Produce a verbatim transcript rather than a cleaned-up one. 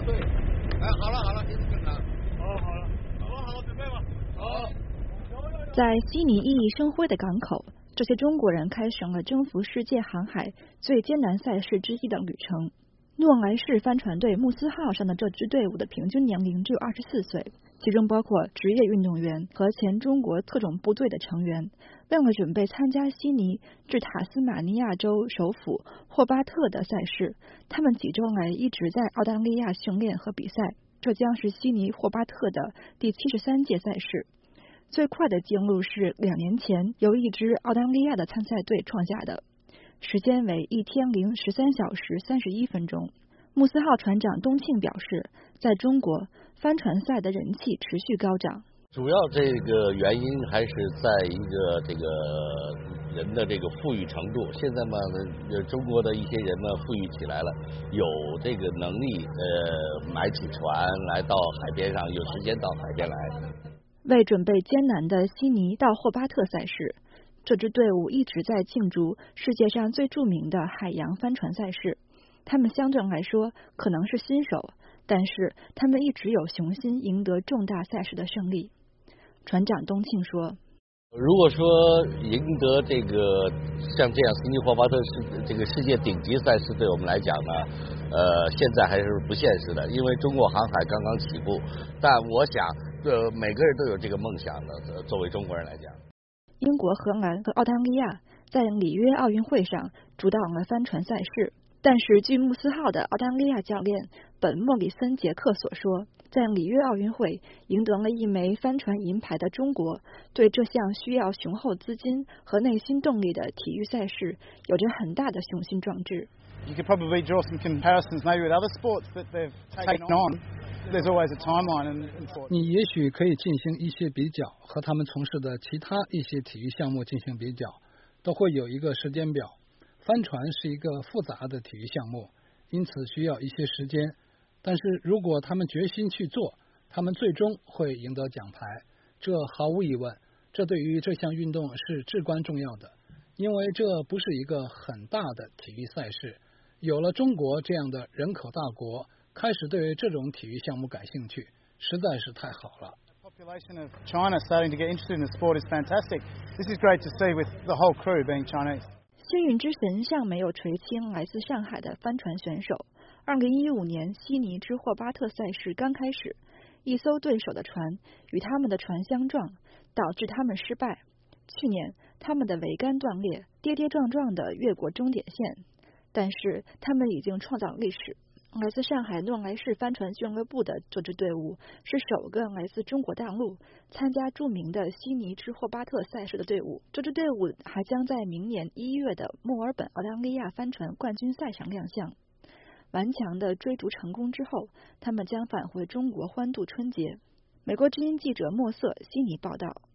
对。哎，好了好了，听正常。 好，好了，好了好了，准备吧。 好。 在悉尼熠熠生辉的港口，这些中国人开始了征服世界航海最艰难赛事之一的旅程。诺莱士帆船队穆斯号上的这支队伍的平均年龄只有二十四岁，其中包括职业运动员和前中国特种部队的成员。为了准备参加悉尼至塔斯马尼亚州首府霍巴特的赛事，他们几周来一直在澳大利亚训练和比赛。这将是悉尼霍巴特的第七十三届赛事。最快的记录是两年前由一支澳大利亚的参赛队创下的，时间为一天零十三小时三十一分钟。穆斯号船长东庆表示，在中国帆船赛的人气持续高涨。 主要这个原因还是在一个这个人的这个富裕程度。现在嘛，中国的一些人呢富裕起来了，有这个能力呃买起船来到海边上，有时间到海边来。 为准备艰难的悉尼到霍巴特赛事，这支队伍一直在竞逐世界上最著名的海洋帆船赛事。他们相对来说可能是新手，但是他们一直有雄心赢得重大赛事的胜利。船长东庆说， 如果说赢得这个像这样悉尼霍巴特世这个世界顶级赛事，对我们来讲呢，呃，现在还是不现实的，因为中国航海刚刚起步。但我想，呃，每个人都有这个梦想的。作为中国人来讲， 英国、荷兰和澳大利亚在里约奥运会上主导了帆船赛事，但是据穆斯号的澳大利亚教练本莫里森杰克所说，在里约奥运会赢得了一枚帆船银牌的中国，对这项需要雄厚资金和内心动力的体育赛事有着很大的雄心壮志。 You could probably draw some comparisons maybe with other sports that they've taken on. There's always a timeline in sport. 你也许可以进行一些比较，和他们从事的其他一些体育项目进行比较，都会有一个时间表。帆船是一个复杂的体育项目，因此需要一些时间。但是如果他们决心去做，他们最终会赢得奖牌，这毫无疑问。这对于这项运动是至关重要的，因为这不是一个很大的体育赛事。有了中国这样的人口大国，开始对这种体育项目感兴趣，实在是太好了。 The population of China starting to get interested in the sport is fantastic. This is great to see with the whole crew being Chinese. 幸运之神尚没有垂青来自上海的帆船选手。二零一五年悉尼至霍巴特赛事刚开始，一艘对手的船与他们的船相撞，导致他们失败。去年他们的桅杆断裂，跌跌撞撞地越过终点线，但是他们已经创造历史。来自上海诺莱士帆船俱乐部的这支队伍是首个来自中国大陆参加著名的悉尼至霍巴特赛事的队伍。这支队伍还将在明年一月的墨尔本澳大利亚帆船冠军赛上亮相。顽强的追逐成功之后，他们将返回中国欢度春节。美国之音记者莫瑟悉尼报道。